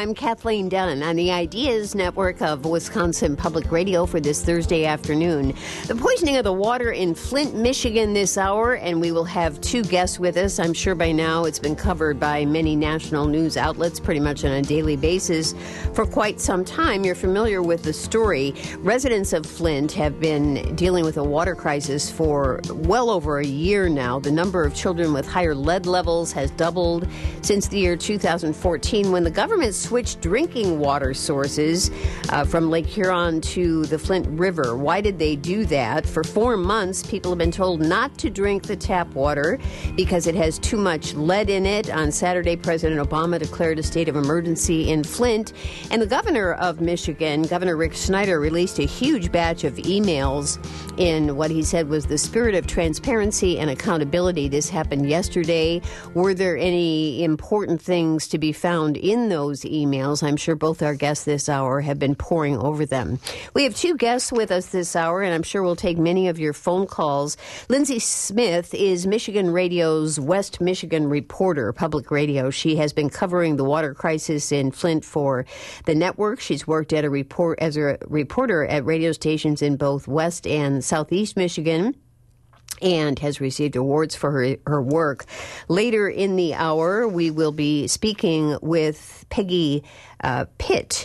I'm Kathleen Dunn on the Ideas Network of Wisconsin Public Radio for this Thursday afternoon. The poisoning of the water in Flint, Michigan this hour, and we will have two guests with us. I'm sure by now it's been covered by many national news outlets pretty much on a daily basis for quite some time. You're familiar with the story. Residents of Flint have been dealing with a water crisis for well over a year now. The number of children with higher lead levels has doubled since the year 2014 when the government switched drinking water sources from Lake Huron to the Flint River. Why did they do that? For 4 months, people have been told not to drink the tap water because it has too much lead in it. On Saturday, President Obama declared a state of emergency in Flint. And the governor of Michigan, Governor Rick Snyder, released a huge batch of emails in what he said was the spirit of transparency and accountability. This happened yesterday. Were there any important things to be found in those emails? I'm sure both our guests this hour have been poring over them. We have two guests with us this hour, and I'm sure we'll take many of your phone calls. Lindsay Smith is Michigan Radio's West Michigan reporter, public radio. She has been covering the water crisis in Flint for the network. She's worked as a reporter at radio stations in both West and Southeast Michigan, and has received awards for her work. Later in the hour, we will be speaking with Peggy Pitt.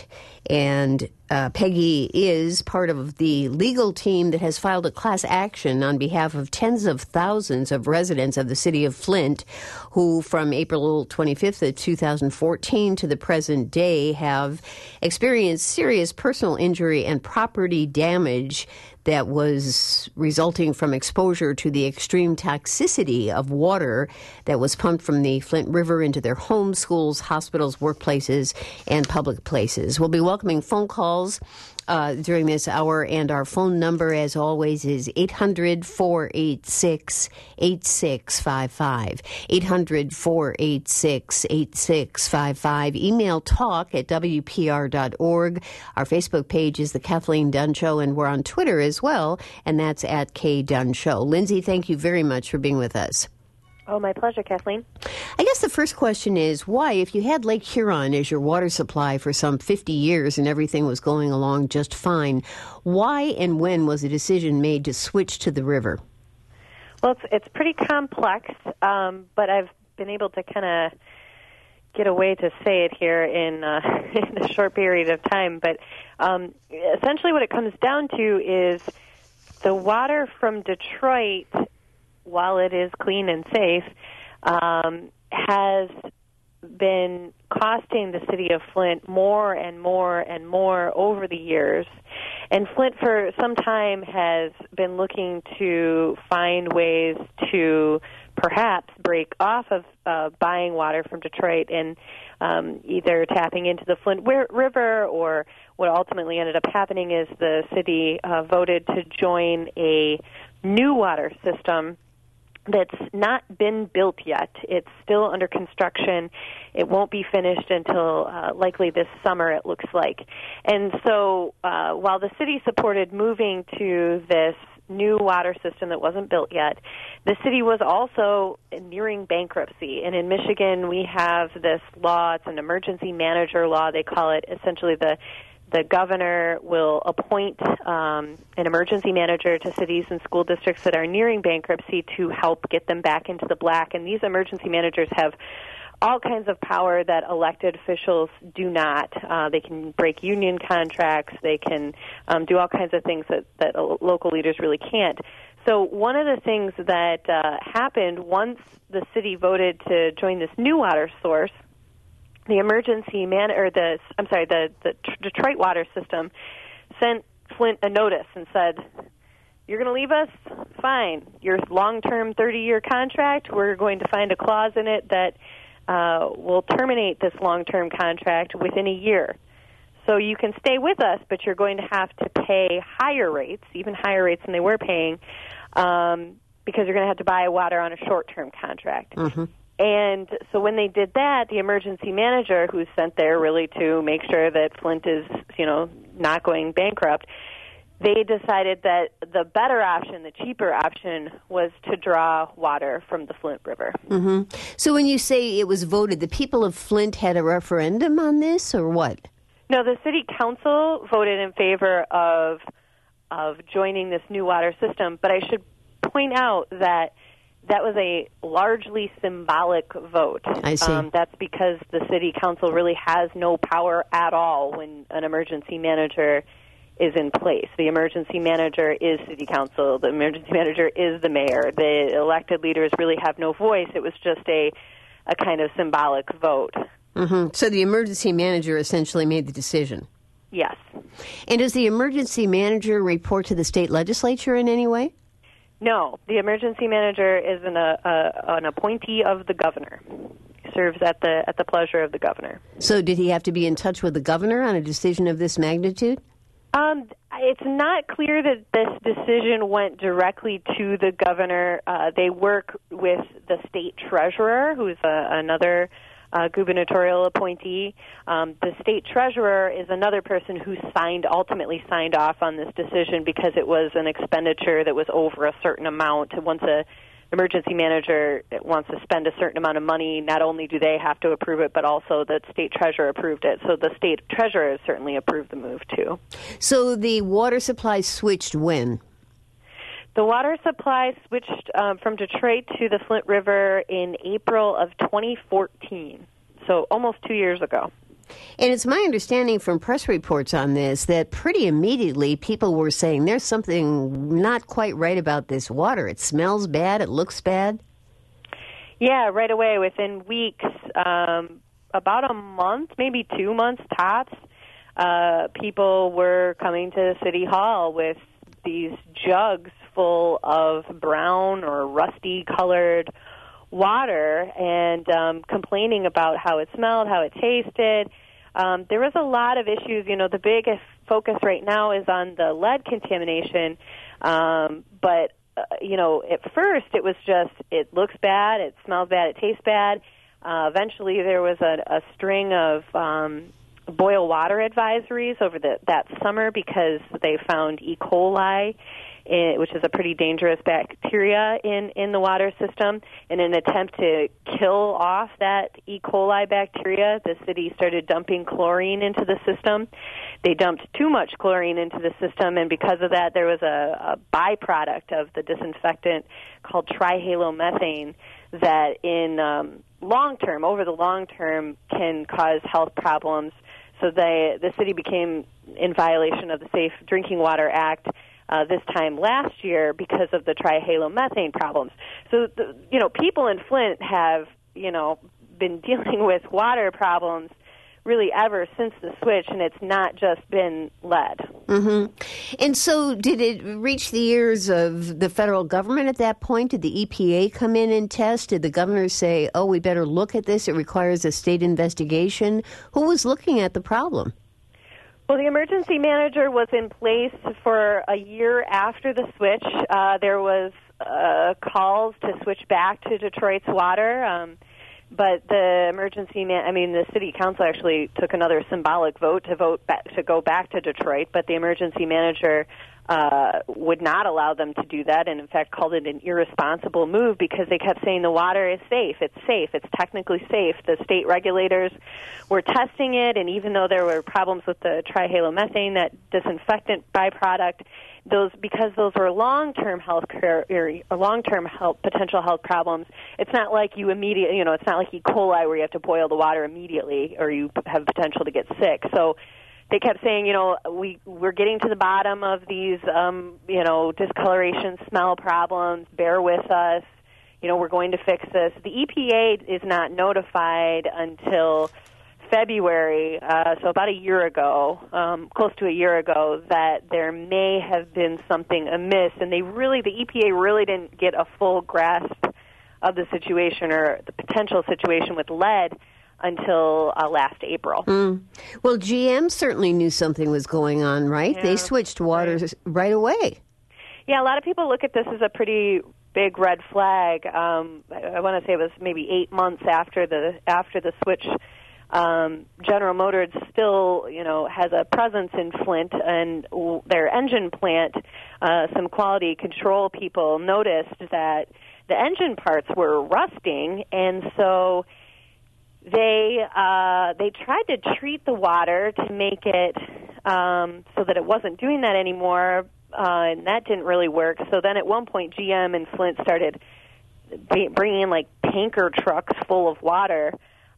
And Peggy is part of the legal team that has filed a class action on behalf of tens of thousands of residents of the city of Flint who from April 25th of 2014 to the present day have experienced serious personal injury and property damage that was resulting from exposure to the extreme toxicity of water that was pumped from the Flint River into their homes, schools, hospitals, workplaces, and public places. We'll be welcoming phone calls during this hour, and our phone number, as always, is 800-486-8655. 800-486-8655. Email talk@wpr.org. Our Facebook page is The Kathleen Dunn Show, and we're on Twitter as well, and that's @KDunn Lindsay, thank you very much for being with us. Oh, my pleasure, Kathleen. I guess the first question is, why, if you had Lake Huron as your water supply for some 50 years and everything was going along just fine, why and when was a decision made to switch to the river? Well, it's pretty complex, but I've been able to kind of get away to say it here in a short period of time. But essentially what it comes down to is the water from Detroit, while it is clean and safe, has been costing the city of Flint more and more and more over the years. And Flint for some time has been looking to find ways to perhaps break off of buying water from Detroit and either tapping into the Flint River, or what ultimately ended up happening is the city voted to join a new water system that's not been built yet. It's still under construction. It won't be finished until likely this summer, it looks like. And so while the city supported moving to this new water system that wasn't built yet, the city was also nearing bankruptcy. And in Michigan, we have this law. It's an emergency manager law. They call it essentially the governor will appoint an emergency manager to cities and school districts that are nearing bankruptcy to help get them back into the black. And these emergency managers have all kinds of power that elected officials do not. They can break union contracts. They can do all kinds of things that local leaders really can't. So one of the things that happened once the city voted to join this new water source, the Detroit water system sent Flint a notice and said, "You're going to leave us? Fine. Your long-term 30-year contract, we're going to find a clause in it that will terminate this long-term contract within a year. So you can stay with us, but you're going to have to pay higher rates, even higher rates than they were paying, because you're going to have to buy water on a short-term contract." Mm-hmm. And so when they did that, the emergency manager, who's sent there really to make sure that Flint is, not going bankrupt, they decided that the better option, the cheaper option, was to draw water from the Flint River. Mm-hmm. So when you say it was voted, the people of Flint had a referendum on this, or what? No, the city council voted in favor of joining this new water system, but I should point out that that was a largely symbolic vote. I see. That's because the city council really has no power at all when an emergency manager is in place. The emergency manager is city council. The emergency manager is the mayor. The elected leaders really have no voice. It was just a kind of symbolic vote. Mm-hmm. So the emergency manager essentially made the decision. Yes. And does the emergency manager report to the state legislature in any way? No, the emergency manager is an appointee of the governor. He serves at the pleasure of the governor. So did he have to be in touch with the governor on a decision of this magnitude? It's not clear that this decision went directly to the governor. They work with the state treasurer, who's another gubernatorial appointee. The state treasurer is another person who ultimately signed off on this decision because it was an expenditure that was over a certain amount. Once an emergency manager wants to spend a certain amount of money, not only do they have to approve it, but also the state treasurer approved it. So the state treasurer certainly approved the move, too. So the water supply switched when? The water supply switched from Detroit to the Flint River in April of 2014, so almost 2 years ago. And it's my understanding from press reports on this that pretty immediately people were saying there's something not quite right about this water. It smells bad. It looks bad. Yeah, right away, within weeks, about a month, maybe 2 months tops, people were coming to City Hall with these jugs full of brown or rusty-colored water and complaining about how it smelled, how it tasted. There was a lot of issues. You know, the biggest focus right now is on the lead contamination, but, at first it was just, it looks bad, it smells bad, it tastes bad. Eventually there was a string of boil water advisories over that summer because they found E. coli, which is a pretty dangerous bacteria in the water system. In an attempt to kill off that E. coli bacteria, the city started dumping chlorine into the system. They dumped too much chlorine into the system, and because of that, there was a byproduct of the disinfectant called trihalomethane that over the long term, can cause health problems. So the city became in violation of the Safe Drinking Water Act this time last year because of the trihalomethane problems. So, people in Flint have, been dealing with water problems really ever since the switch, and it's not just been lead. Mm-hmm. And so did it reach the ears of the federal government at that point? Did the EPA come in and test? Did the governor say, oh, we better look at this, it requires a state investigation? Who was looking at the problem? Well, the emergency manager was in place for a year after the switch. There was calls to switch back to Detroit's water, but the city council actually took another symbolic vote to go back to Detroit, but the emergency manager would not allow them to do that, and in fact called it an irresponsible move because they kept saying the water is safe, it's technically safe. The state regulators were testing it, and even though there were problems with the trihalomethane, that disinfectant byproduct, because those were long-term potential health problems. It's not like it's not like E. coli where you have to boil the water immediately or you have potential to get sick. So they kept saying, we're getting to the bottom of these, discoloration, smell problems. Bear with us. We're going to fix this. The EPA is not notified until February, so about a year ago, close to a year ago, that there may have been something amiss, and the EPA really didn't get a full grasp of the situation or the potential situation with lead until last April. Well, GM certainly knew something was going on, right? Yeah, they switched waters right away. Yeah, a lot of people look at this as a pretty big red flag. I want to say it was maybe 8 months after the switch General Motors still, has a presence in Flint, and their engine plant, some quality control people noticed that the engine parts were rusting, and so they tried to treat the water to make it so that it wasn't doing that anymore, and that didn't really work. So then at one point, GM and Flint started bringing in tanker trucks full of water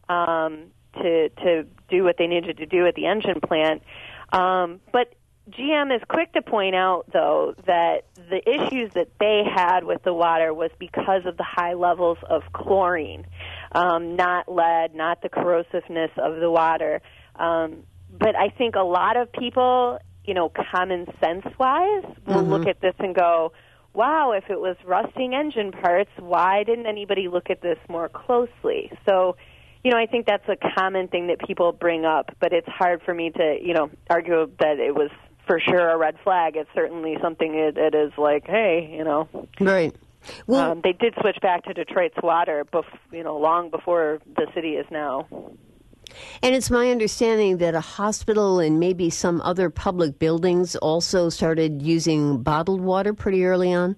to do what they needed to do at the engine plant. But GM is quick to point out, though, that the issues that they had with the water was because of the high levels of chlorine, not lead, not the corrosiveness of the water. But I think a lot of people, common sense-wise, will look at this and go, wow, if it was rusting engine parts, why didn't anybody look at this more closely? So, I think that's a common thing that people bring up, but it's hard for me to, argue that it was for sure a red flag. It's certainly something that is like, hey, Right. Well, they did switch back to Detroit's water, long before the city is now. And it's my understanding that a hospital and maybe some other public buildings also started using bottled water pretty early on?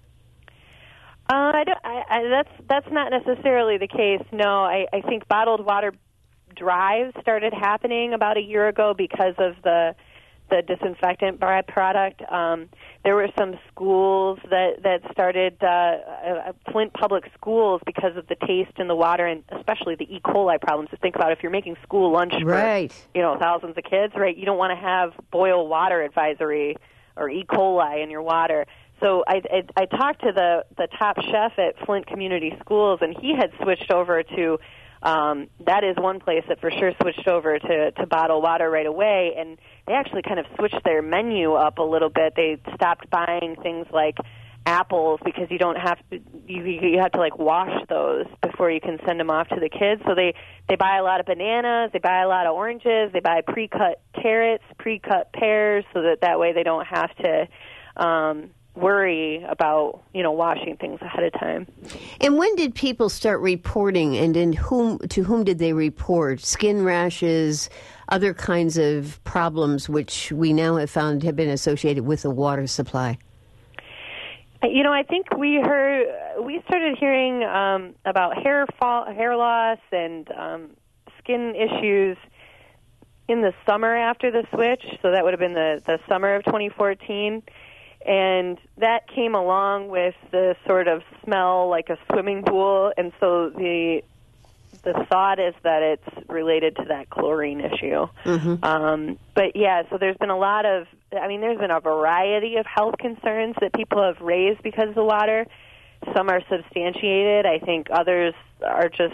That's not necessarily the case. No, I think bottled water drives started happening about a year ago because of the disinfectant byproduct. There were some schools that started, Flint public schools, because of the taste in the water and especially the E. coli problems. So think about if you're making school lunch right. for thousands of kids, right? You don't want to have boil water advisory or E. coli in your water. So I talked to the top chef at Flint Community Schools, and he had switched over to that is one place that for sure switched over to bottled water right away, and they actually kind of switched their menu up a little bit. They stopped buying things like apples because you don't have to you have to wash those before you can send them off to the kids. So they buy a lot of bananas, they buy a lot of oranges, they buy pre-cut carrots, pre-cut pears, so that way they don't have to worry about washing things ahead of time. And when did people start reporting, and to whom did they report? Skin rashes, other kinds of problems which we now have found have been associated with the water supply? I think we started hearing about hair loss and skin issues in the summer after the switch. So that would have been the summer of 2014. And that came along with the sort of smell like a swimming pool, and so the thought is that it's related to that chlorine issue. Mm-hmm. But yeah, so there's been there's been a variety of health concerns that people have raised because of the water. Some are substantiated. I think others are just,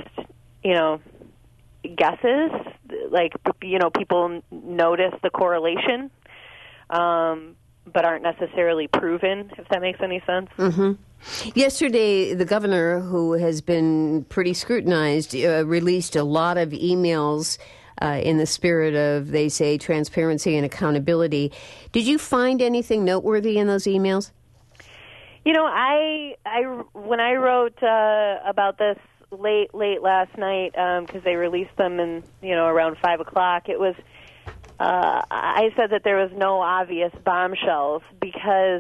guesses. People notice the correlation. But aren't necessarily proven, if that makes any sense. Mm-hmm. Yesterday, the governor, who has been pretty scrutinized, released a lot of emails in the spirit of, they say, transparency and accountability. Did you find anything noteworthy in those emails? I when I wrote about this late last night, because they released them in around 5 o'clock, it was. I said that there was no obvious bombshells because,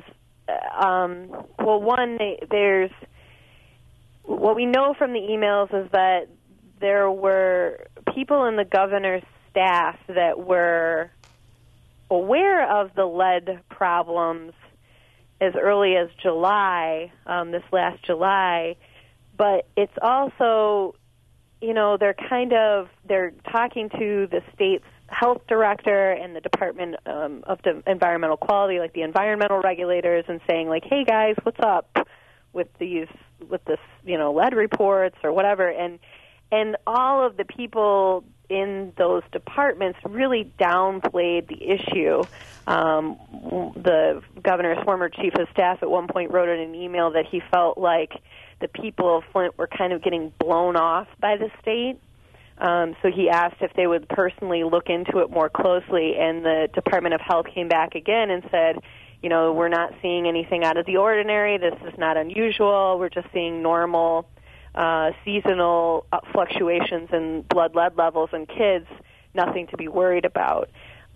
there's what we know from the emails is that there were people in the governor's staff that were aware of the lead problems as early as July, this last July, but it's also, they're talking to the state's health director and the Department of the Environmental Quality, like the environmental regulators, and saying hey guys, what's up with this lead reports or whatever, and all of the people in those departments really downplayed the issue. The governor's former chief of staff at one point wrote in an email that he felt like the people of Flint were kind of getting blown off by the state. So he asked if they would personally look into it more closely, and the Department of Health came back again and said, we're not seeing anything out of the ordinary. This is not unusual. We're just seeing normal seasonal fluctuations in blood lead levels in kids, nothing to be worried about.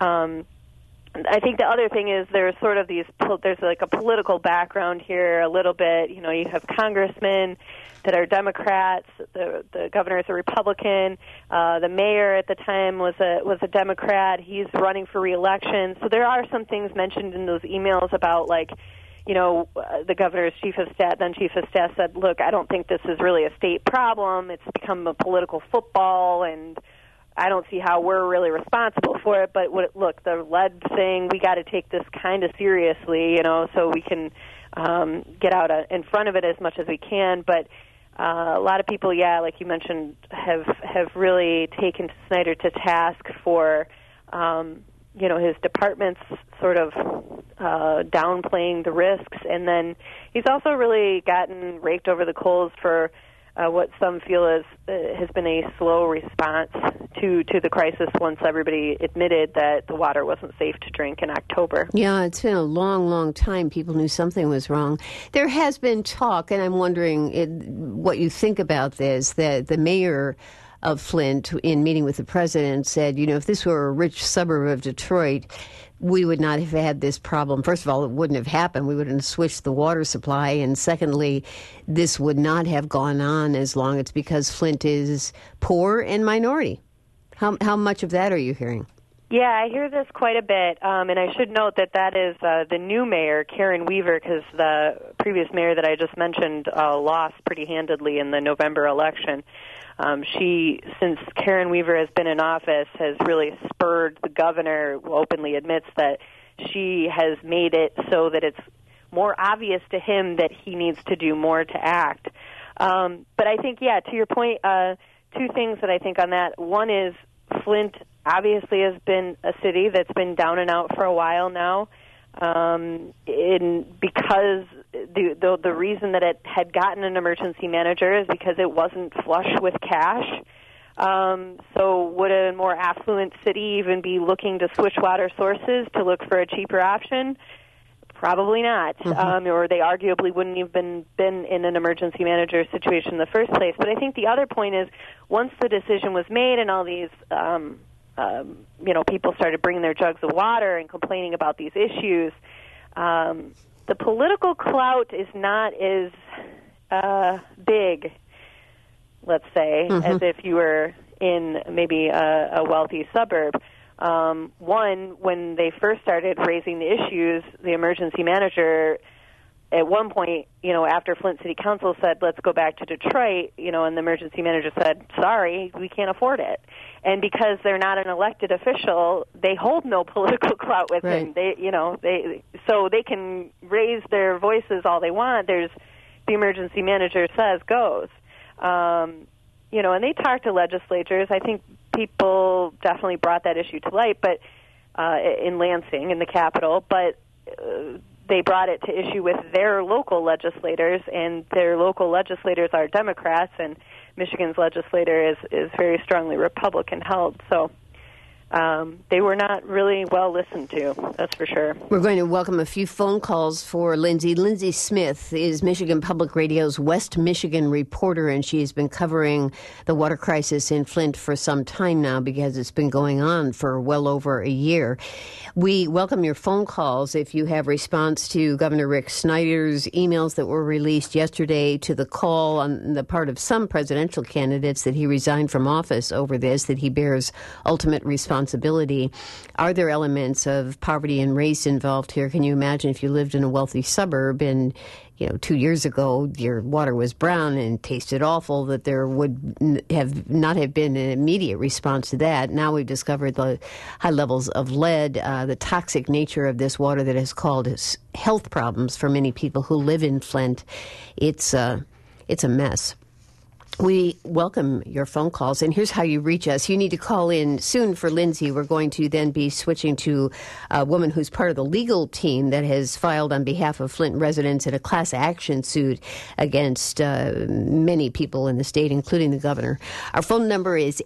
I think the other thing is there's like a political background here a little bit. You know, you have congressmen that are Democrats, the governor is a Republican, the mayor at the time was a Democrat. He's running for re-election. So there are some things mentioned in those emails about, like, you know, the governor's chief of staff said, look, I don't think this is really a state problem. It's become a political football, and I don't see how we're really responsible for it. But look, the lead thing, we got to take this kind of seriously, you know, so we can get out in front of it as much as we can. But a lot of people, yeah, like you mentioned, have really taken Snyder to task for, you know, his department's sort of downplaying the risks. And then he's also really gotten raked over the coals for what some feel has been a slow response to the crisis once everybody admitted that the water wasn't safe to drink in October. Yeah, it's been a long, long time. People knew something was wrong. There has been talk, and I'm wondering what you think about this, that the mayor of Flint, in meeting with the president, said, you know, if this were a rich suburb of Detroit, we would not have had this problem. First of all, it wouldn't have happened. We wouldn't have switched the water supply. And secondly, this would not have gone on as long. It's because Flint is poor and minority. How much of that are you hearing? Yeah, I hear this quite a bit. And I should note that is the new mayor, Karen Weaver, because the previous mayor that I just mentioned lost pretty handedly in the November election. Since Karen Weaver has been in office, has really spurred the governor, who openly admits that she has made it so that it's more obvious to him that he needs to do more to act. But I think, yeah, to your point, two things that I think on that. One is Flint obviously has been a city that's been down and out for a while now. Because the reason that it had gotten an emergency manager is because it wasn't flush with cash. So would a more affluent city even be looking to switch water sources to look for a cheaper option? Probably not. Mm-hmm. Or they arguably wouldn't have been in an emergency manager situation in the first place. But I think the other point is, once the decision was made and all these people started bringing their jugs of water and complaining about these issues, the political clout is not as big, let's say, mm-hmm. as if you were in maybe a wealthy suburb. One, when they first started raising the issues, the emergency manager, at one point, after Flint City Council said, let's go back to Detroit, and the emergency manager said, sorry, we can't afford it. And because they're not an elected official, they hold no political clout with him. So they can raise their voices all they want. The emergency manager says goes. And they talk to legislatures. I think people definitely brought that issue to light, but in Lansing, in the Capitol, but they brought it to issue with their local legislators, and their local legislators are Democrats, and Michigan's legislator is very strongly Republican held. So they were not really well listened to, that's for sure. We're going to welcome a few phone calls for Lindsay. Lindsay Smith is Michigan Public Radio's West Michigan reporter, and she has been covering the water crisis in Flint for some time now because it's been going on for well over a year. We welcome your phone calls if you have response to Governor Rick Snyder's emails that were released yesterday, to the call on the part of some presidential candidates that he resigned from office over this, that he bears ultimate responsibility. Are there elements of poverty and race involved here? Can you imagine if you lived in a wealthy suburb and 2 years ago your water was brown and tasted awful, that there would not have been an immediate response to that? Now we've discovered the high levels of lead, the toxic nature of this water that has caused health problems for many people who live in Flint. It's a mess. We welcome your phone calls, and here's how you reach us. You need to call in soon for Lindsay. We're going to then be switching to a woman who's part of the legal team that has filed on behalf of Flint residents in a class action suit against many people in the state, including the governor. Our phone number is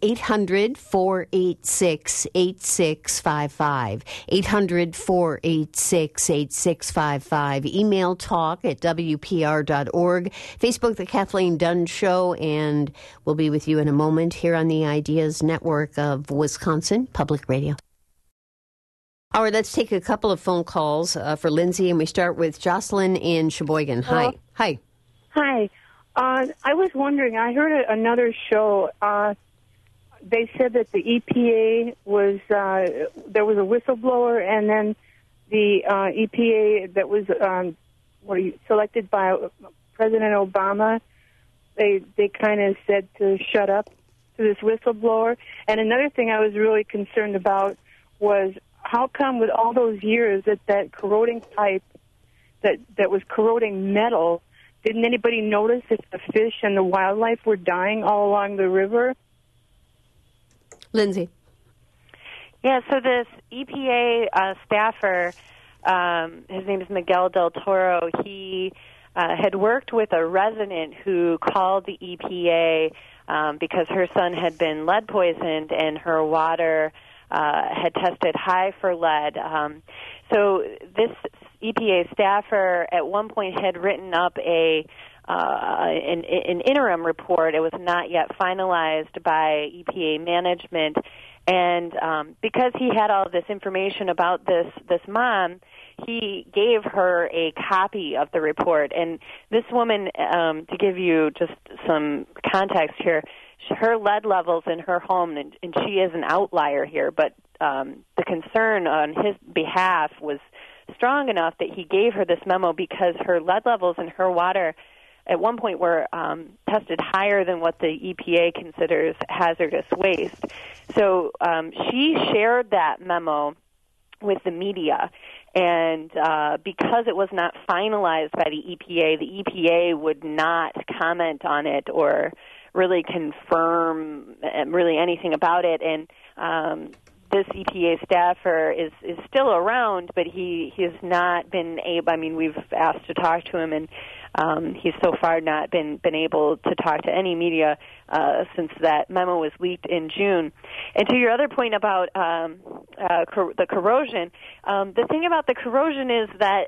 800-486-8655, 800-486-8655. Email talk@wpr.org, Facebook, The Kathleen Dunn Show, and we'll be with you in a moment here on the Ideas Network of Wisconsin Public Radio. All right, let's take a couple of phone calls for Lindsay, and we start with Jocelyn in Sheboygan. Hi. Hi. Hi. I was wondering, I heard another show. They said that the EPA was, there was a whistleblower, and then the EPA that was selected by President Obama, they kind of said to shut up to this whistleblower. And another thing I was really concerned about was how come with all those years that corroding pipe that was corroding metal, didn't anybody notice if the fish and the wildlife were dying all along the river? Lindsay. Yeah, so this EPA staffer, his name is Miguel Del Toro, he had worked with a resident who called the EPA because her son had been lead poisoned and her water had tested high for lead. So this EPA staffer at one point had written up an interim report. It was not yet finalized by EPA management. And because he had all this information about this mom, he gave her a copy of the report. And this woman, to give you just some context here, her lead levels in her home, and she is an outlier here, but the concern on his behalf was strong enough that he gave her this memo because her lead levels in her water at one point were tested higher than what the EPA considers hazardous waste. So she shared that memo with the media, and because it was not finalized by the EPA would not comment on it or really confirm really anything about it. And this EPA staffer is still around, but he has not been able. I mean, we've asked to talk to him, and he's so far not been able to talk to any media since that memo was leaked in June. And to your other point about the corrosion, the thing about the corrosion is that,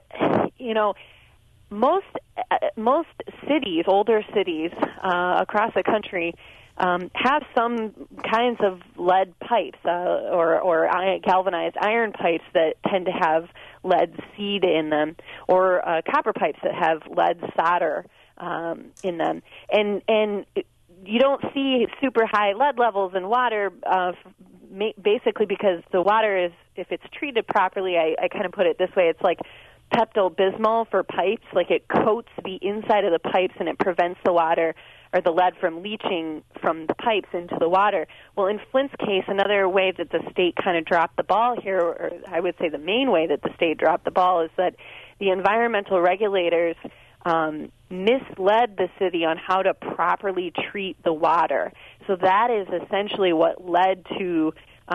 most cities, older cities across the country, have some kinds of lead pipes or galvanized iron pipes that tend to have lead seed in them, or copper pipes that have lead solder in them. And you don't see super high lead levels in water basically because the water is, if it's treated properly, I kind of put it this way, it's like Pepto-Bismol for pipes, like it coats the inside of the pipes and it prevents the water or the lead from leaching from the pipes into the water. Well, in Flint's case, another way that the state kind of dropped the ball here, or I would say the main way that the state dropped the ball, is that the environmental regulators misled the city on how to properly treat the water. So that is essentially what led to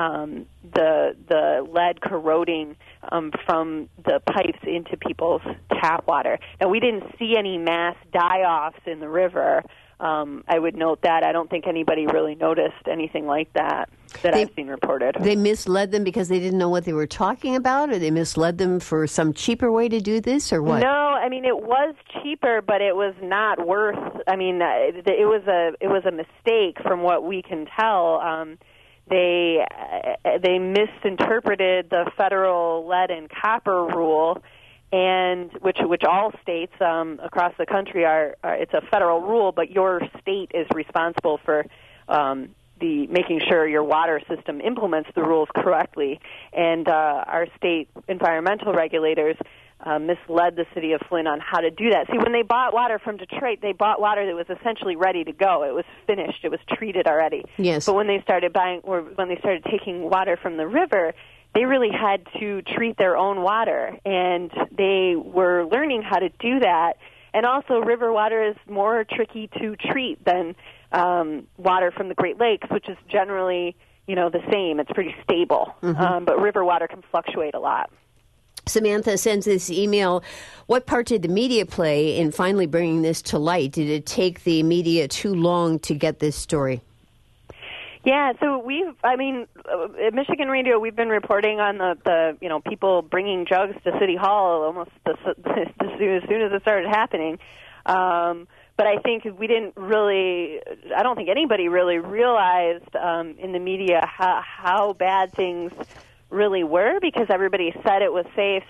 the lead corroding from the pipes into people's tap water. Now, we didn't see any mass die-offs in the river. I would note that. I don't think anybody really noticed anything like that I've seen reported. They misled them because they didn't know what they were talking about, or they misled them for some cheaper way to do this, or what? No, I mean, it was cheaper, but it was not worth, I mean, it was a mistake from what we can tell. They misinterpreted the federal lead and copper rule, and which all states across the country are it's a federal rule, but your state is responsible for the making sure your water system implements the rules correctly. And our state environmental regulators misled the city of Flint on how to do that. See, when they bought water from Detroit, they bought water that was essentially ready to go. It was finished. It was treated already. Yes. But when they started taking water from the river, they really had to treat their own water, and they were learning how to do that. And also, river water is more tricky to treat than water from the Great Lakes, which is generally, the same. It's pretty stable. But river water can fluctuate a lot. Samantha sends this email. What part did the media play in finally bringing this to light? Did it take the media too long to get this story? Yeah, so at Michigan Radio, we've been reporting on the people bringing jugs to City Hall almost as soon as it started happening. But I think I don't think anybody really realized in the media how bad things really were, because everybody said it was safe,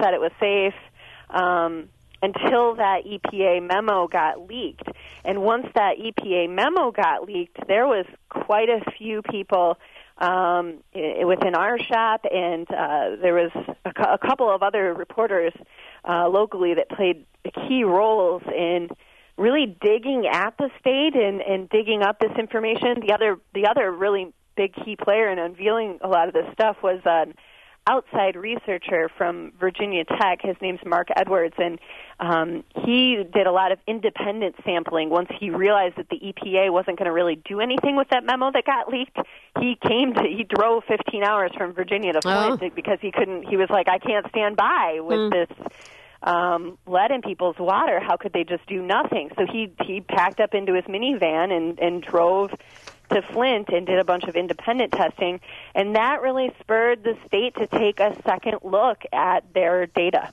until that EPA memo got leaked. And once that EPA memo got leaked, there was quite a few people within our shop, and there was a couple of other reporters locally that played key roles in really digging at the state and digging up this information. The other really big key player in unveiling a lot of this stuff was an outside researcher from Virginia Tech. His name's Mark Edwards, and he did a lot of independent sampling. Once he realized that the EPA wasn't going to really do anything with that memo that got leaked, he drove 15 hours from Virginia to Flint because he was like, I can't stand by with this lead in people's water. How could they just do nothing? So he packed up into his minivan and drove to Flint and did a bunch of independent testing, and that really spurred the state to take a second look at their data.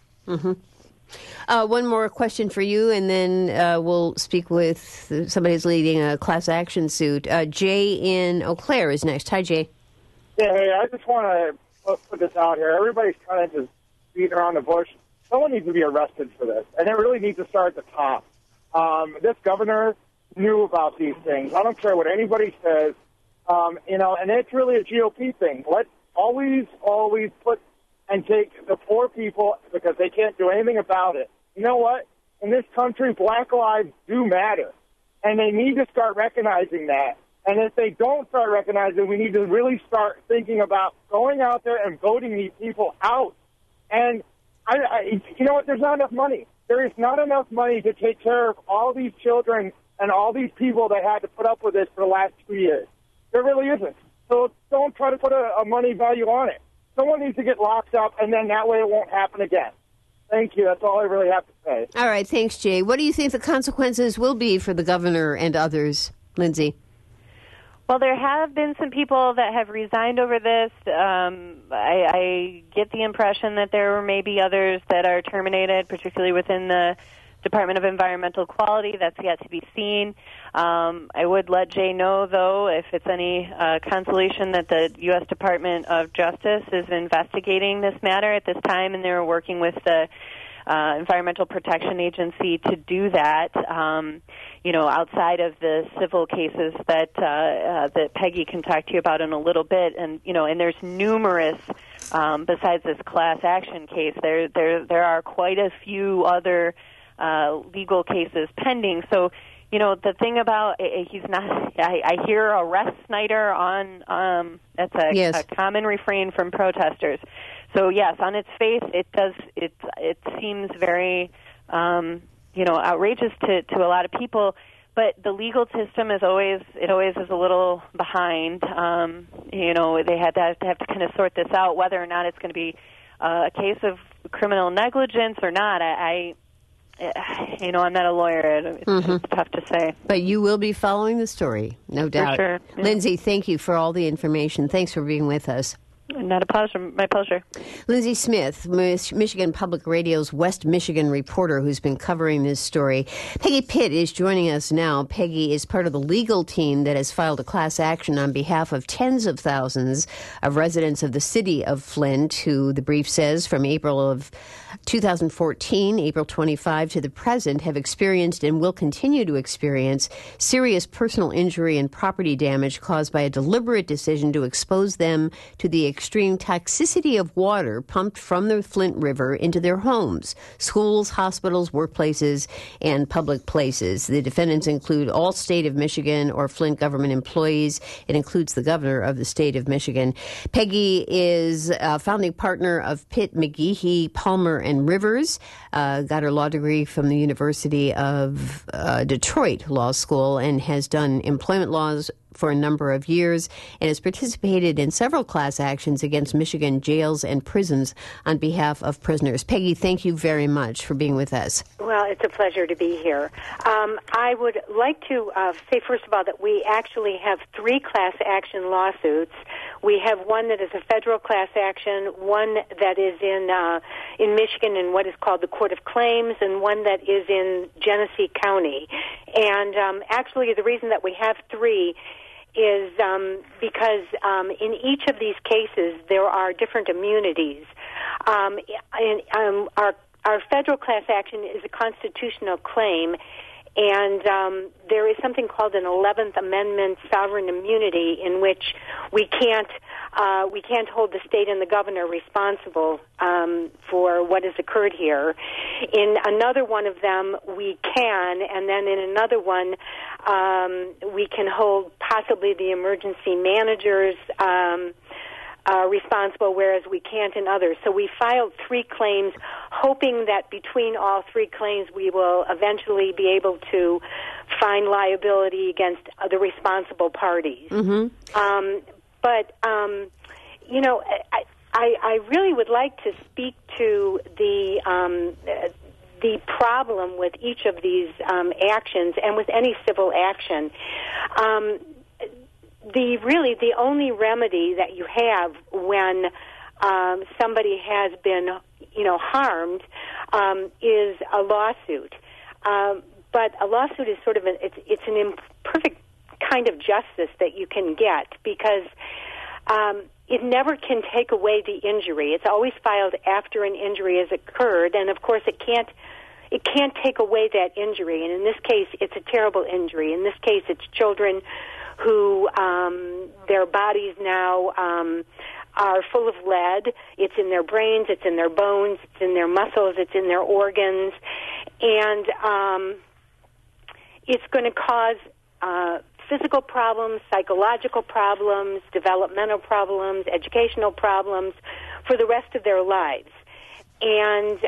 One more question for you, and then we'll speak with somebody who's leading a class action suit. Jay in Eau Claire is next. Hi, Jay. Yeah, hey, I just want to put this out here. Everybody's kind of just beating around the bush. Someone needs to be arrested for this, and it really needs to start at the top. This governor knew about these things. I don't care what anybody says, and it's really a GOP thing. Let's always put and take the poor people because they can't do anything about it. You know what? In this country, black lives do matter, and they need to start recognizing that. And if they don't start recognizing, we need to really start thinking about going out there and voting these people out. And you know what? There's not enough money. There is not enough money to take care of all these children and all these people that had to put up with this for the last 2 years. There really isn't. So don't try to put a money value on it. Someone needs to get locked up, and then that way it won't happen again. Thank you. That's all I really have to say. All right. Thanks, Jay. What do you think the consequences will be for the governor and others? Lindsay? Well, there have been some people that have resigned over this. I get the impression that there were maybe others that are terminated, particularly within the Department of Environmental Quality. That's yet to be seen. I would let Jay know, though, if it's any consolation, that the U.S. Department of Justice is investigating this matter at this time, and they're working with the Environmental Protection Agency to do that. Outside of the civil cases that Peggy can talk to you about in a little bit, and there's numerous. Besides this class action case, there are quite a few other legal cases pending. So, the thing about he's not. I hear arrest Snyder on. That's a common refrain from protesters. So yes, on its face, it seems very outrageous to a lot of people. But the legal system is always is a little behind. They have to kind of sort this out, whether or not it's going to be a case of criminal negligence or not. I'm not a lawyer. It's tough to say. But you will be following the story, no doubt. For sure. Yeah. Lindsay, thank you for all the information. Thanks for being with us. Not a pleasure. My pleasure. Lindsay Smith, Michigan Public Radio's West Michigan reporter who's been covering this story. Peggy Pitt is joining us now. Peggy is part of the legal team that has filed a class action on behalf of tens of thousands of residents of the city of Flint, who, the brief says, from April of 2014, April 25 to the present, have experienced and will continue to experience serious personal injury and property damage caused by a deliberate decision to expose them to the extreme extreme toxicity of water pumped from the Flint River into their homes, schools, hospitals, workplaces, and public places. The defendants include all state of Michigan or Flint government employees. It includes the governor of the state of Michigan. Peggy is a founding partner of Pitt, McGehee, Palmer, and Rivers. Got her law degree from the University of Detroit Law School and has done employment laws for a number of years and has participated in several class actions against Michigan jails and prisons on behalf of prisoners. Peggy, thank you very much for being with us. Well, it's a pleasure to be here. I would like to say, first of all, that we actually have 3 class action lawsuits. We have one that is a federal class action, one that is in Michigan in what is called the Court of Claims, and one that is in Genesee County. And actually, the reason that we have 3 is because in each of these cases there are different immunities. Our federal class action is a constitutional claim, and there is something called an 11th Amendment sovereign immunity in which we can't hold the state and the governor responsible for what has occurred here. In another one of them, we can, and then in another one, we can hold possibly the emergency managers responsible, whereas we can't in others. So we filed 3 claims, hoping that between all 3 claims we will eventually be able to find liability against the responsible parties. Mm-hmm. I really would like to speak to the problem with each of these actions and with any civil action. The only remedy that you have when somebody has been, harmed, is a lawsuit. But a lawsuit is sort of it's an imperfect kind of justice that you can get because it never can take away the injury. It's always filed after an injury has occurred, and of course it can't take away that injury. And in this case, it's a terrible injury. In this case, it's children who their bodies now are full of lead. It's in their brains, it's in their bones, it's in their muscles, it's in their organs, and it's going to cause physical problems, psychological problems, developmental problems, educational problems for the rest of their lives. And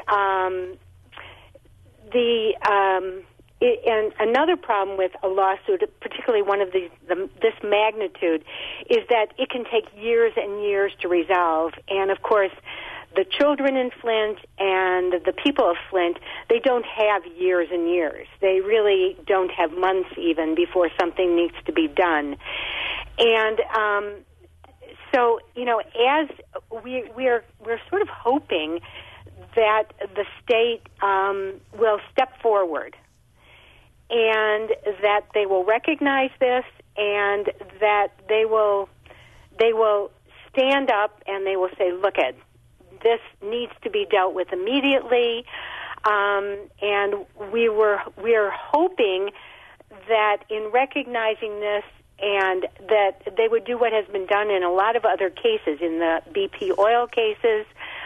and another problem with a lawsuit, particularly one of this magnitude, is that it can take years and years to resolve. And, of course, the children in Flint and the people of Flint, they don't have years and years. They really don't have months even before something needs to be done. And so, as we're sort of hoping that the state will step forward and that they will recognize this and that they will stand up and they will say, look, this needs to be dealt with immediately. And we are hoping that in recognizing this and that they would do what has been done in a lot of other cases, in the BP oil cases,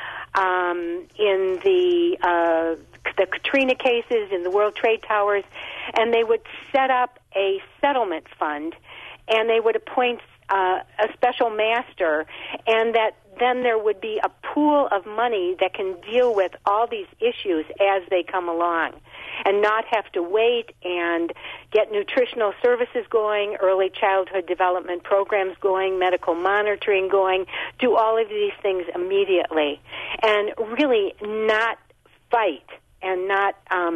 in the Katrina cases, in the World Trade Towers, and they would set up a settlement fund, and they would appoint a special master, and that then there would be a pool of money that can deal with all these issues as they come along, and not have to wait and get nutritional services going, early childhood development programs going, medical monitoring going, do all of these things immediately, and really not fight and not,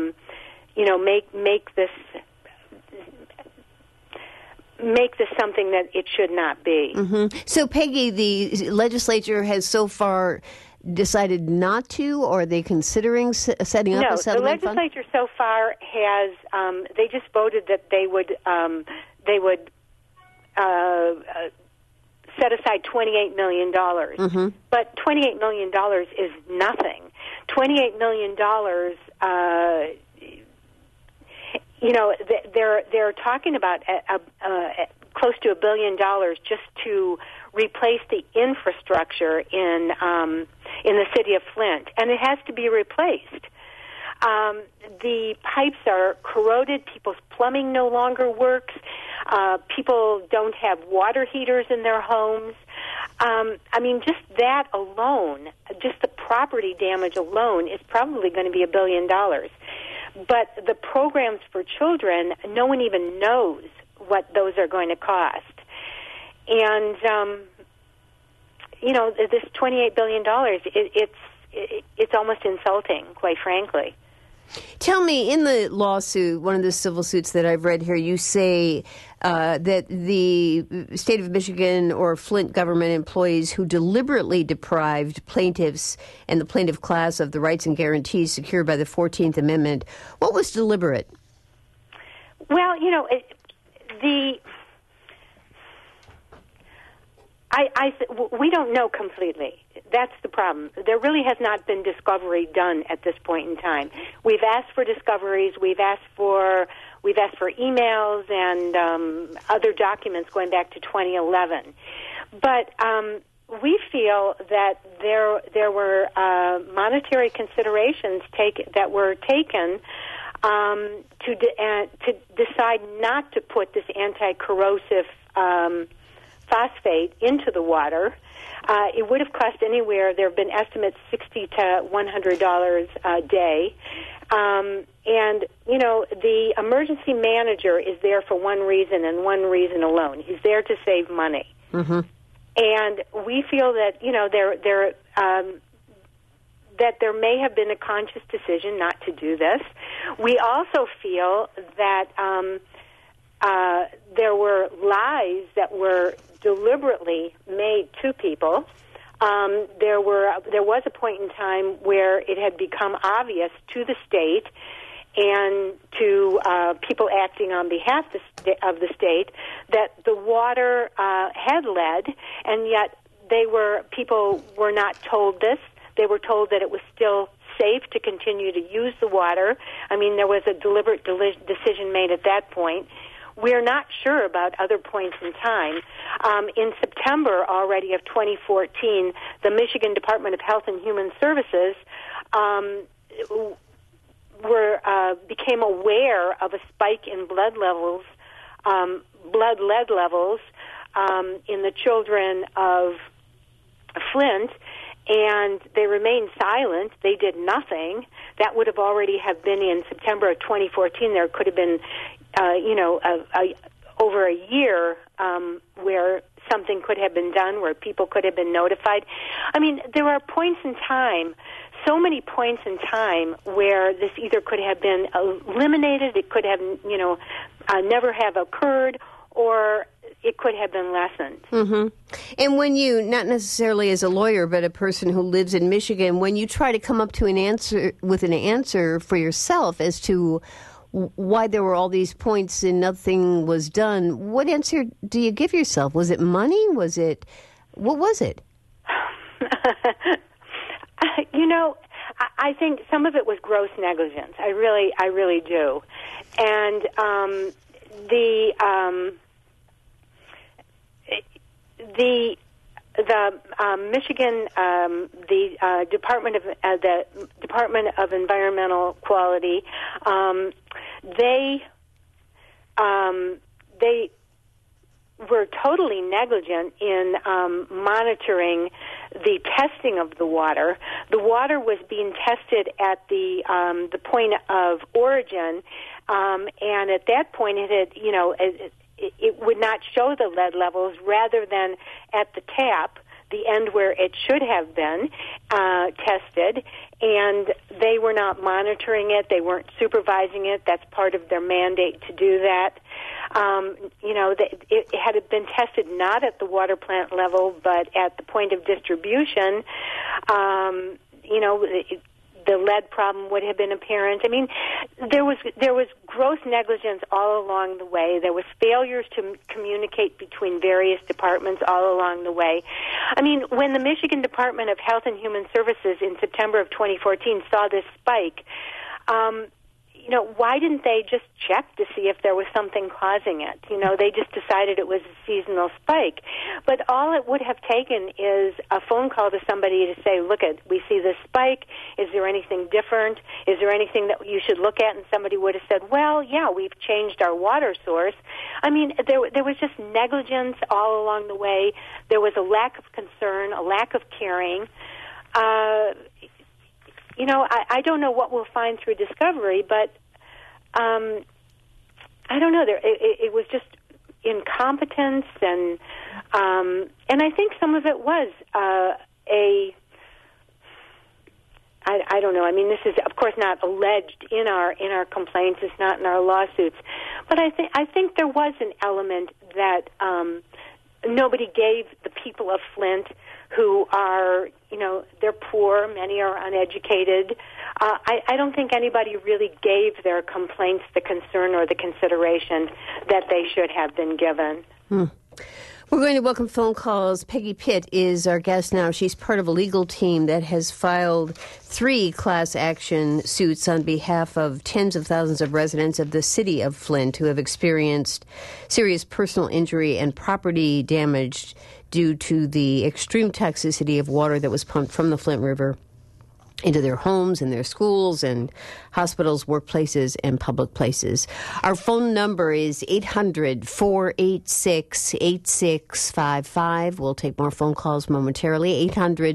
make this something that it should not be. Mm-hmm. So, Peggy, the legislature has so far decided not to, or are they considering setting up a settlement fund? No, the legislature so far has, they just voted that they would set aside $28 million. Mm-hmm. But $28 million is nothing. $28 million, they're talking about close to $1 billion just to replace the infrastructure in the city of Flint, and it has to be replaced. The pipes are corroded. People's plumbing no longer works. People don't have water heaters in their homes. I mean, just that alone, just the property damage alone, is probably going to be $1 billion. But the programs for children, no one even knows what those are going to cost. And, this $28 billion, it's almost insulting, quite frankly. Tell me, in the lawsuit, one of the civil suits that I've read here, you say that the state of Michigan or Flint government employees who deliberately deprived plaintiffs and the plaintiff class of the rights and guarantees secured by the 14th Amendment. What was deliberate? Well, we don't know completely. That's the problem. There really has not been discovery done at this point in time. We've asked for discoveries. We've asked for emails and other documents going back to 2011. But we feel that there were monetary considerations that were taken to decide not to put this anti-corrosive phosphate into the water. It would have cost anywhere, there have been estimates, $60 to $100 a day. And, the emergency manager is there for one reason and one reason alone. He's there to save money. Mm-hmm. And we feel that, that there may have been a conscious decision not to do this. We also feel that there were lies that were deliberately made to people. There was a point in time where it had become obvious to the state and to people acting on behalf of the state that the water had lead, and yet people were not told this. They were told that it was still safe to continue to use the water. I mean, there was a deliberate decision made at that point. We're not sure about other points in time. In September already of 2014, the Michigan Department of Health and Human Services became aware of a spike in blood lead levels in the children of Flint, and they remained silent. They did nothing. That would have already have been in September of 2014. There could have been over a year where something could have been done, where people could have been notified. I mean, there are points in time, so many points in time, where this either could have been eliminated, it could have, never have occurred, or it could have been lessened. Mm-hmm. And when you, not necessarily as a lawyer, but a person who lives in Michigan, when you try to come up to an answer for yourself as to why there were all these points and nothing was done, what answer do you give yourself? Was it money? What was it? I think some of it was gross negligence. I really do. And the Michigan, the Department of Environmental Quality, they were totally negligent in monitoring the testing of the water. The water was being tested at the point of origin, and at that point it had, it would not show the lead levels, rather than at the tap, the end where it should have been tested, and they were not monitoring it. They weren't supervising it. That's part of their mandate to do that. It had been tested not at the water plant level, but at the point of distribution. The lead problem would have been apparent. I mean, there was gross negligence all along the way. There was failures to communicate between various departments all along the way. I mean, when the Michigan Department of Health and Human Services in September of 2014 saw this spike, why didn't they just check to see if there was something causing it? They just decided it was a seasonal spike. But all it would have taken is a phone call to somebody to say, look, we see this spike. Is there anything different? Is there anything that you should look at? And somebody would have said, well, yeah, we've changed our water source. I mean, there was just negligence all along the way. There was a lack of concern, a lack of caring. I don't know what we'll find through discovery, but I don't know. It was just incompetence, and I think some of it was I don't know. I mean, this is of course not alleged in our complaints. It's not in our lawsuits, but I think there was an element that nobody gave the people of Flint, who are, they're poor, many are uneducated. I don't think anybody really gave their complaints the concern or the consideration that they should have been given. We're going to welcome phone calls. Peggy Pitt is our guest now. She's part of a legal team that has filed 3 class action suits on behalf of tens of thousands of residents of the city of Flint who have experienced serious personal injury and property damage due to the extreme toxicity of water that was pumped from the Flint River into their homes and their schools and hospitals, workplaces, and public places. Our phone number is 800-486-8655. We'll take more phone calls momentarily.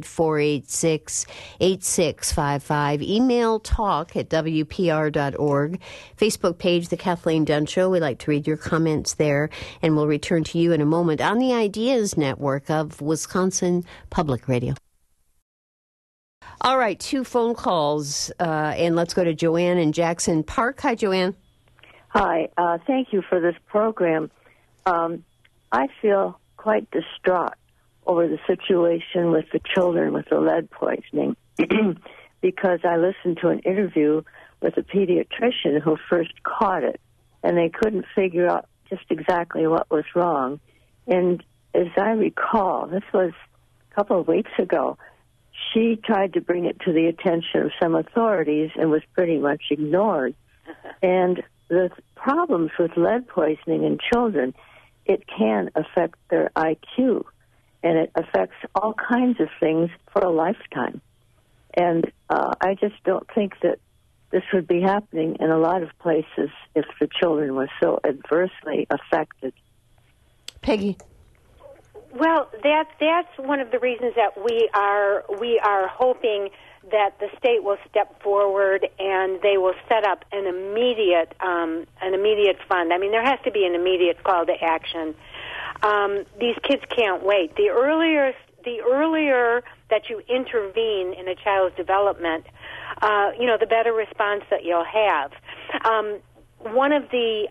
800-486-8655. Email talk@wpr.org. Facebook page, The Kathleen Dunn Show. We'd like to read your comments there, and we'll return to you in a moment on the Ideas Network of Wisconsin Public Radio. All right, 2 phone calls, and let's go to Joanne in Jackson Park. Hi, Joanne. Hi, thank you for this program. I feel quite distraught over the situation with the children with the lead poisoning because I listened to an interview with a pediatrician who first caught it, and they couldn't figure out just exactly what was wrong. And as I recall, this was a couple of weeks ago, she tried to bring it to the attention of some authorities and was pretty much ignored. And the problems with lead poisoning in children, it can affect their IQ, and it affects all kinds of things for a lifetime. And I just don't think that this would be happening in a lot of places if the children were so adversely affected. Peggy. Well, that's one of the reasons that we are hoping that the state will step forward and they will set up an immediate fund. I mean, there has to be an immediate call to action. These kids can't wait. The earlier that you intervene in a child's development, the better response that you'll have. One of the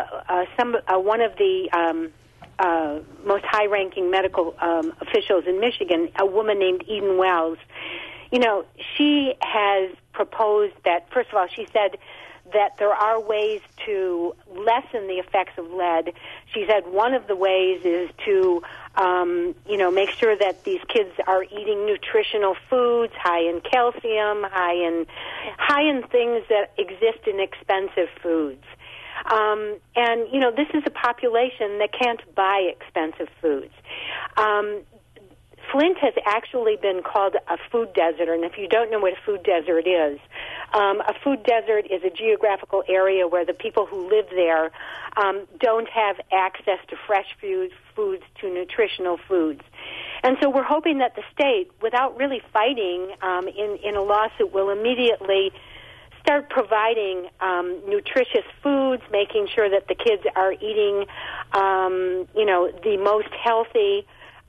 most high-ranking medical officials in Michigan, a woman named Eden Wells, she has proposed that, first of all, she said that there are ways to lessen the effects of lead. She said one of the ways is to, make sure that these kids are eating nutritional foods, high in calcium, high in things that exist in expensive foods. This is a population that can't buy expensive foods. Flint has actually been called a food desert, and if you don't know what a food desert is, a food desert is a geographical area where the people who live there don't have access to fresh foods, to nutritional foods. And so we're hoping that the state, without really fighting in a lawsuit, will immediately start providing nutritious foods, making sure that the kids are eating, the most healthy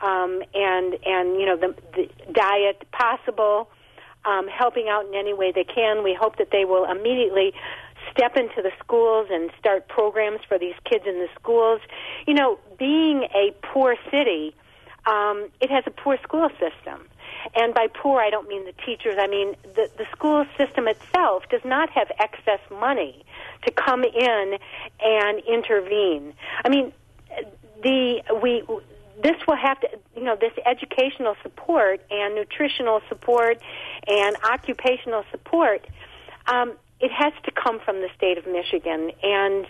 the diet possible, helping out in any way they can. We hope that they will immediately step into the schools and start programs for these kids in the schools. Being a poor city, it has a poor school system. And by poor, I don't mean the teachers. I mean the school system itself does not have excess money to come in and intervene. I mean, this will have to, this educational support and nutritional support and occupational support, it has to come from the state of Michigan. And,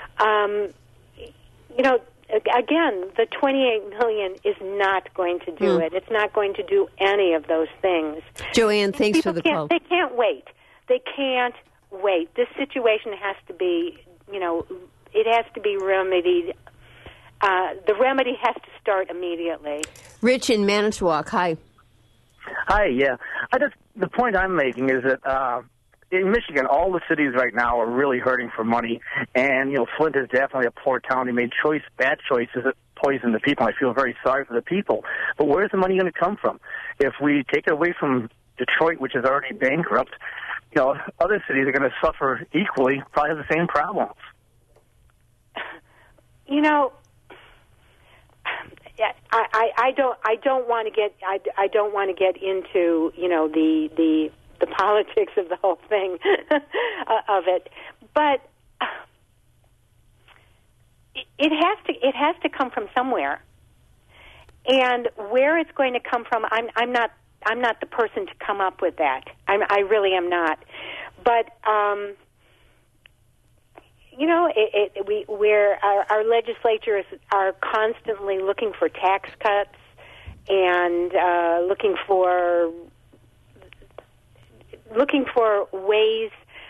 again, the $28 million is not going to do it. It's not going to do any of those things. Joanne, thanks for the call. They can't wait. They can't wait. This situation has to be, it has to be remedied. The remedy has to start immediately. Rich in Manitowoc, hi. Hi, yeah. The point I'm making is that in Michigan, all the cities right now are really hurting for money, and Flint is definitely a poor town. They made bad choices that poison the people. I feel very sorry for the people. But where's the money going to come from? If we take it away from Detroit, which is already bankrupt, other cities are going to suffer equally, probably have the same problems. I don't want to get into the politics of the whole thing of it, but it has to come from somewhere, and where it's going to come from, I'm not the person to come up with that. I really am not, but our legislatures are constantly looking for tax cuts and looking for ways.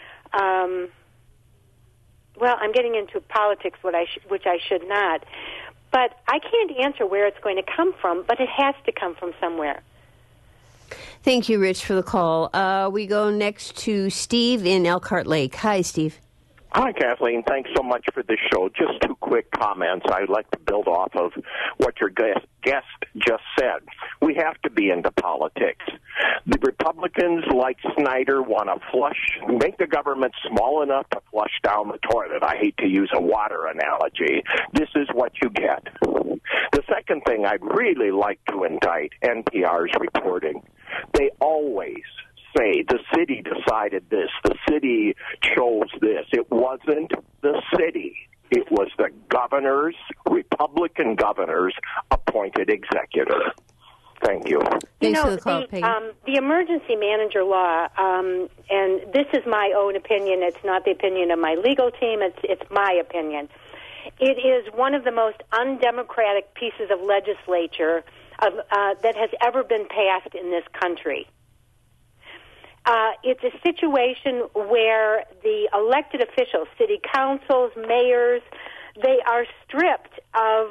I'm getting into politics, which I should not. But I can't answer where it's going to come from, but it has to come from somewhere. Thank you, Rich, for the call. We go next to Steve in Elkhart Lake. Hi, Steve. Hi, Kathleen. Thanks so much for this show. Just two quick comments. I'd like to build off of what your guest just said. We have to be into politics. The Republicans, like Snyder, want to make the government small enough to flush down the toilet. I hate to use a water analogy. This is what you get. The second thing I'd really like to indict NPR's reporting. They always say the city decided this, the city chose this. It wasn't the city. It was the governor's, Republican governor's appointed executor. Thank you. Thanks for the call, Peggy. The emergency manager law, and this is my own opinion. It's not the opinion of my legal team. It's my opinion. It is one of the most undemocratic pieces of legislature that has ever been passed in this country. It's a situation where the elected officials, city councils, mayors, they are stripped of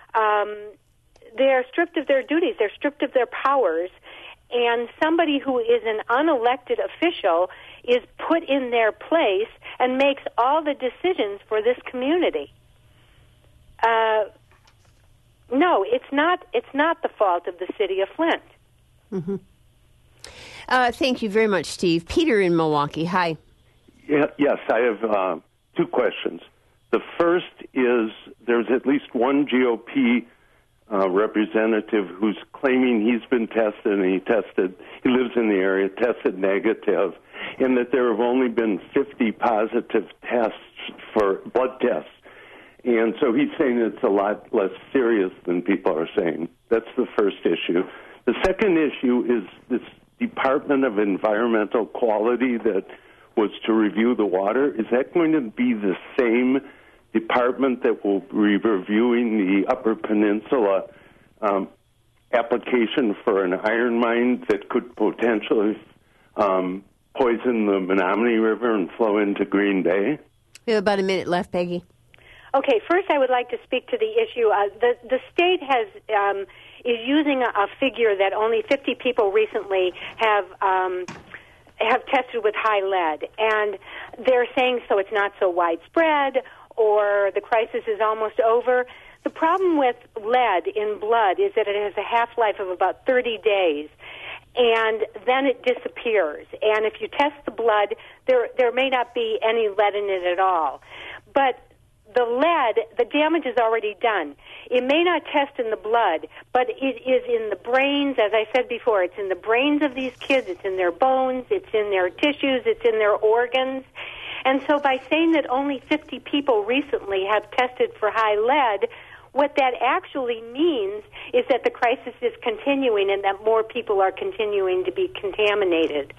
their duties. They're stripped of their powers, and somebody who is an unelected official is put in their place and makes all the decisions for this community. No, it's not. It's not the fault of the city of Flint. Mm-hmm. Thank you very much, Steve. Peter in Milwaukee. Hi. Yes, I have two questions. The first is there's at least one GOP representative who's claiming he's been tested and he lives in the area, tested negative, and that there have only been 50 positive tests for blood tests. And so he's saying it's a lot less serious than people are saying. That's the first issue. The second issue is this Department of Environmental Quality that was to review the water. Is that going to be the same department that will be reviewing the Upper Peninsula application for an iron mine that could potentially poison the Menominee River and flow into Green Bay? We have about a minute left, Peggy. Okay, first I would like to speak to the issue. The state is using a figure that only 50 people recently have tested with high lead, and they're saying so it's not so widespread or the crisis is almost over. The problem with lead in blood is that it has a half-life of about 30 days, and then it disappears. And if you test the blood, there may not be any lead in it at all. But the lead, the damage is already done. It may not test in the blood, but it is in the brains, as I said before. It's in the brains of these kids. It's in their bones. It's in their tissues. It's in their organs. And so by saying that only 50 people recently have tested for high lead, what that actually means is that the crisis is continuing and that more people are continuing to be contaminated.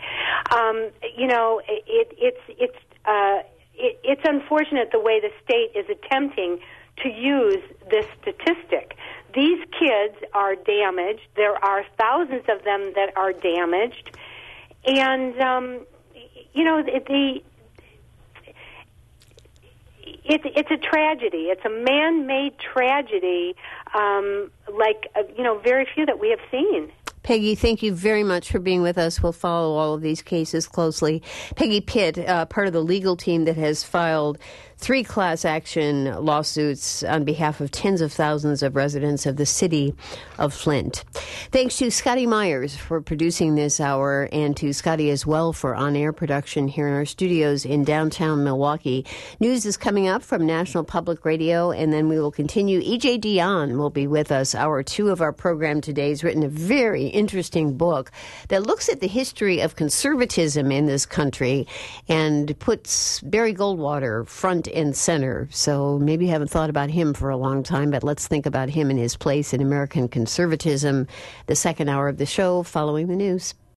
It's unfortunate the way the state is attempting to use this statistic. These kids are damaged. There are thousands of them that are damaged. And, it's a tragedy. It's a man-made tragedy, very few that we have seen. Peggy, thank you very much for being with us. We'll follow all of these cases closely. Peggy Pitt, part of the legal team that has filed 3 class action lawsuits on behalf of tens of thousands of residents of the city of Flint. Thanks to Scotty Myers for producing this hour, and to Scotty as well for on-air production here in our studios in downtown Milwaukee. News is coming up from National Public Radio, and then we will continue. E.J. Dionne will be with us. Hour 2 of our program today. He's written a very interesting book that looks at the history of conservatism in this country and puts Barry Goldwater front and center. So maybe you haven't thought about him for a long time, but let's think about him and his place in American conservatism. The second hour of the show following the news.